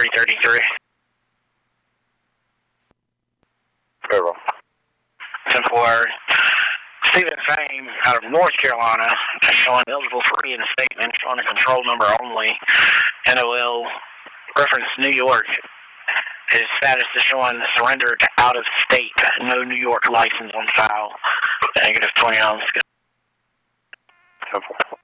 333. Very well. 10-4. Stephen Fame out of North Carolina, showing eligible for reinstatement, showing a control number only. NOL, reference New York. His status is showing surrendered out of state. No New York license on file. -20 on the scale.